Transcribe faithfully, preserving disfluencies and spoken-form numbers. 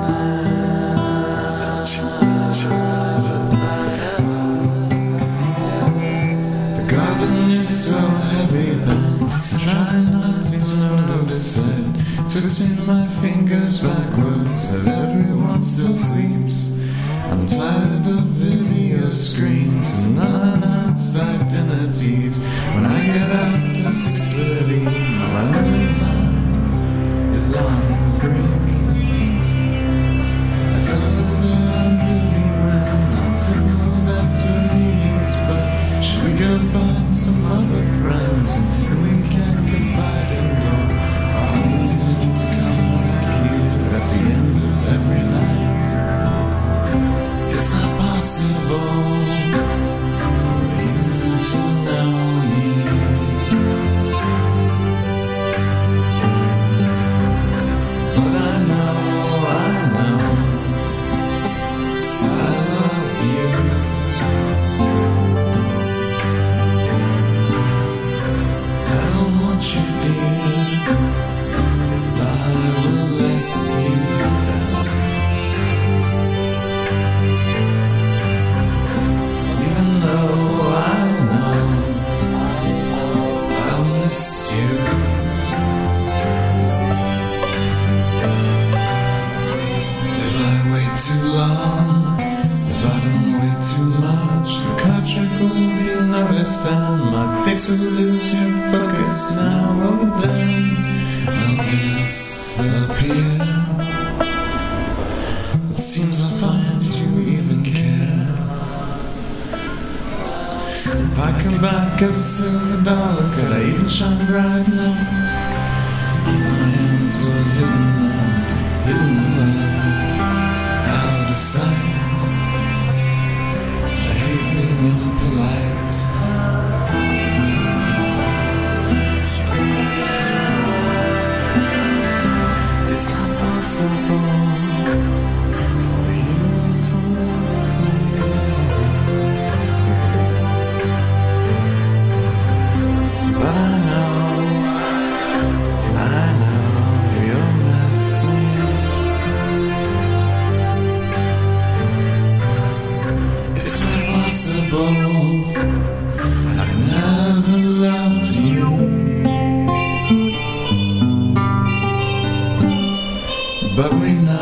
The garden is so heavy, but I try not to notice it. Twisting my fingers backwards as everyone still sleeps. I'm tired of video screens and unannounced identities. When I get up to six thirty, my only time is on the brink. I told her I'm busy when I'm crippled after meetings, but should we go find some other friends and we can confide in them? Are we doomed to come back here at the end of every night? It's not possible for you to know me, but I know, I know, I love you. I don't want you, dear, if I will let you down. Even though I know I'll miss you. If I wait too long, if I don't wait too much, the card trick will be noticed and my face will lose your focus. Now or then I'll disappear. It seems I find you even care. If I come back as a silver dollar, could I even shine bright now? My hands are hidden now, hidden away, out of sight. I hate being impolite. It's not possible for you to love me, but I know, I know you're messing. It's quite possible I never loved you, but we know